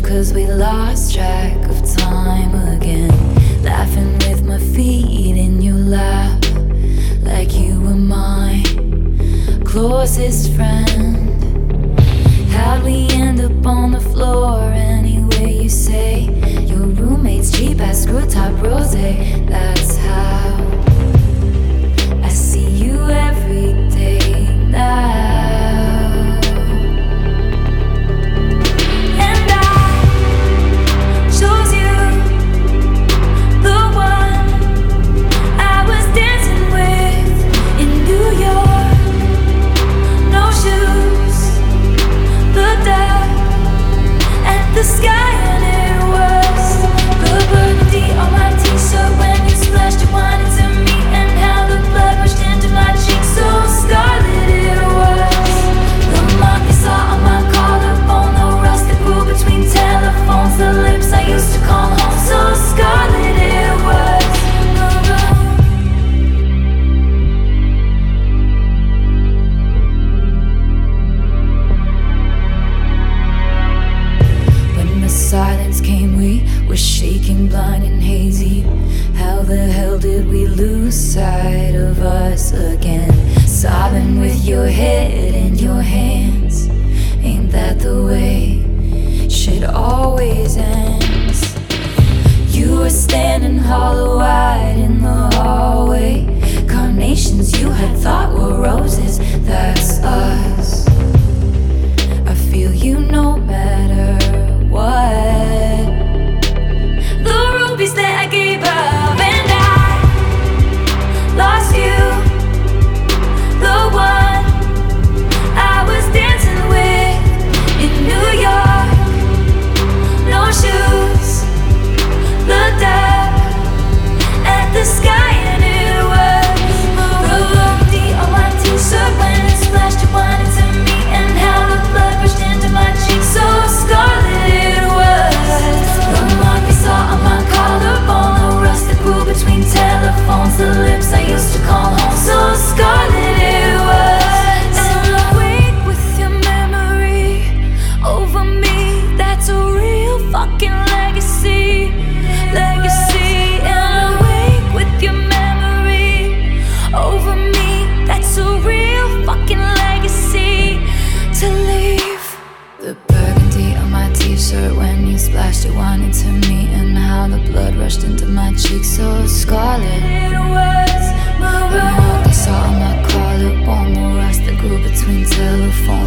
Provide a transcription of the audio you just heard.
'cause we lost track of time again. Laughing with my feet in your lap, like you were my closest friend. How'd we end up on the floor anyway? You say your roommate's cheap ass screw top rosé. That's how I see you every day now. And I chose you, the one I was dancing with in New York. No shoes, looked up at the sky and it was the burgundy on my t-shirt when you splashed your wine into me, and how the blood rushed into my cheeks, so scarlet it was. The mark you saw on my collarbone, the rust that grew between telephones, the lips I used to call home, so scarlet it was. Silence came, we were shaking, blind and hazy. How the hell did we lose sight of us again? Sobbing with your head in your hands. Ain't that the way shit always ends? You were standing hollow-eyed in the hallway. Carnations you had thought were roses, that's us. I feel you no matter what. The rubies that I gave up, and I lost you, the one I was dancing with in New York. No shoes, looked up at the sky and it was the burgundy on my t-shirt when it splashed your wine into me, and how the blood rushed into my cheeks, so scarlet it was. The mark you saw on my collarbone, the rust that grew between telephones, the lips I used to call home, so scarlet it was. And awake with your memory over me, that's a real fucking legacy. And awake with your memory over me, that's a real fucking legacy to leave. The burgundy on my t-shirt when you splashed your wine into me, and how the blood rushed into my cheeks, so scarlet it was. The mark I saw on my collarbone, the rust that grew between telephones,